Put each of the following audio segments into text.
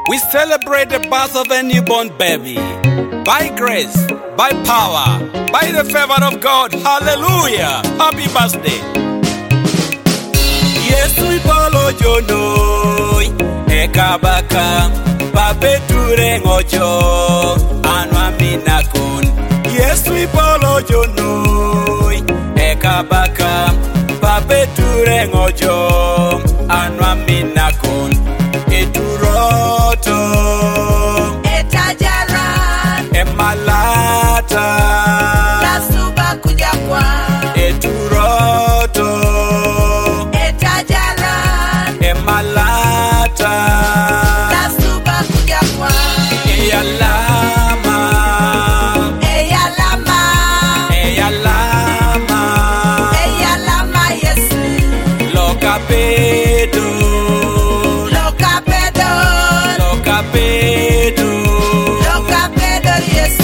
We celebrate the birth of a newborn baby. By grace, by power, by the favor of God. Hallelujah. Happy birthday. Yesu ipolo jonoi ekabaka papeture ngocho anwa minakun. Yesu ipolo jonoi ekabaka papeture ngocho anwa minakun. Eturoto etajaran emalata lasuba kujakwa eturoto etajaran emalata lasuba kujakwa eyalama eyalama eyalama eyalama Yesu lokapedo lokapedo lokapedo lokapedo Yesu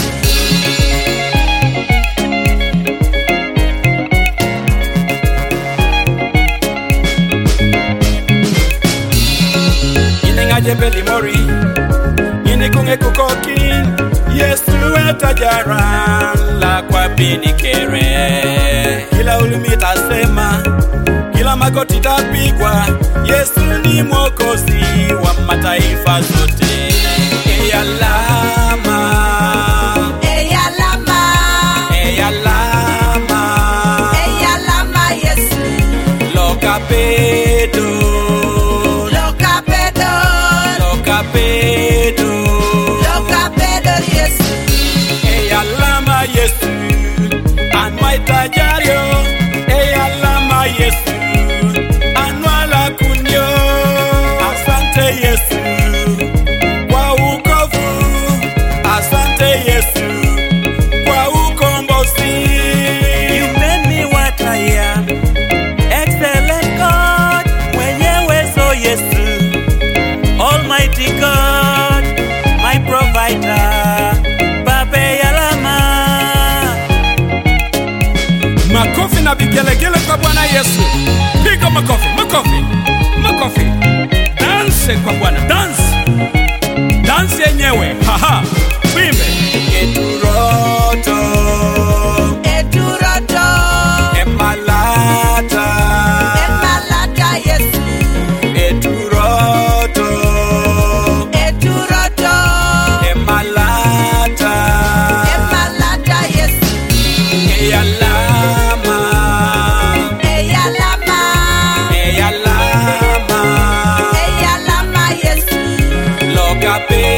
Jebeli mori ini kunge kukokin Yesu etajaran la kwa bini kere kila ulimi tasema kila magoti tapigwa Yesu ni mwokozi wa mataifa zote eyalama eyalama eyalama eyalama Yesu lokapedo lokapedo lokapedo lokapedo Yesu eyalama Yesu anwa itajario eyalama Yesu anwa la kunyo. Asante Yesu kwa ukovu, asante Yesu kwa ukombozi. You made me what I am, excellent God, mwenyewe so Yesu, Almighty God, my provider, Babe Yalama. Makofi na vigelegele kwa Bwana Yesu. Piga makofi, makofi, makofi. Dance kwa Bwana, dance. Dance yenyewe, haha. Wimbe. Eturoto, eturoto emalata, emalata Yesu eturoto, eturoto emalata, emalata Yesu eyalama, eyalama eyalama, eyalama Yesu lokape.